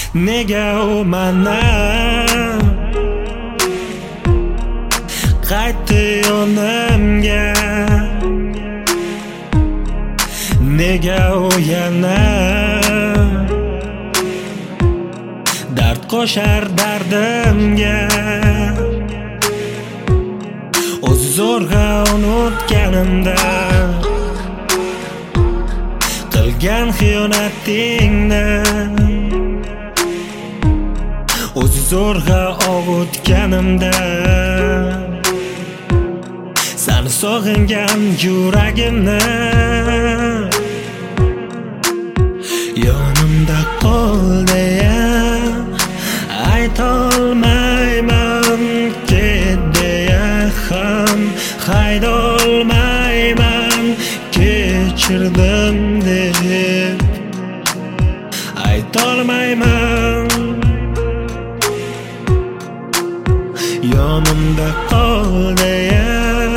Nega u mana qaytdi yonimga, nega u yana dard qo'shar dardimga. O'zi zo'rg'a unutganimda qilgan xiyonatingni, o'zi zo'rg'a ovutganimda seni sog'ingan yuragimni. Yonimda qol deya aytolmayman, ket deya ham haydolmayman, kechirdim deb aytolmayman. Yonimda qol deya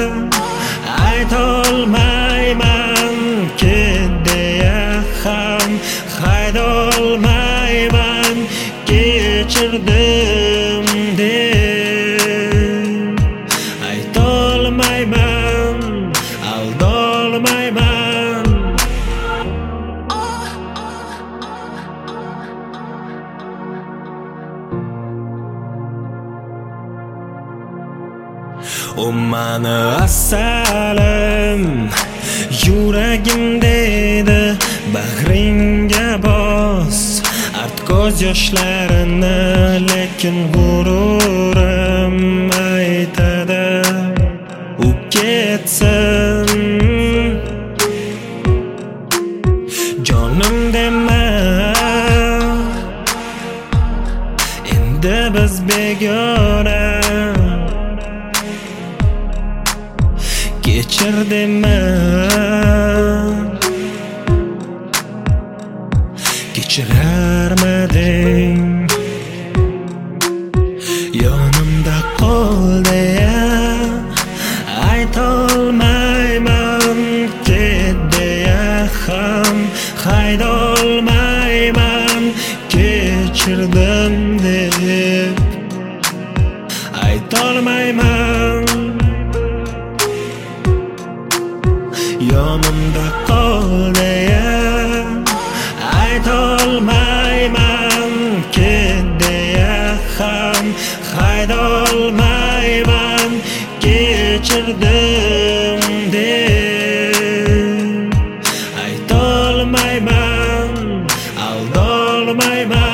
aytolmayman, ket deya ham haydolmayman, kechirdim deb aytolmayman, aldolmayman. O mani asalim, yuragim deydi bag'ringga bos, art ko'z yoshlarini, lekin g'ururim aytadi u ketsin. Jonim dema, endi biz begona, kechir dema, kechirarmiding? Yonimda qol deya aytolmayman, ket deya ham haydolmayman, kechirdim deb aytolmayman. Yonimda qol deya aytolmayman, ket deya ham haydolmayman, kechirdim deb aytolmayman, aldolmayman.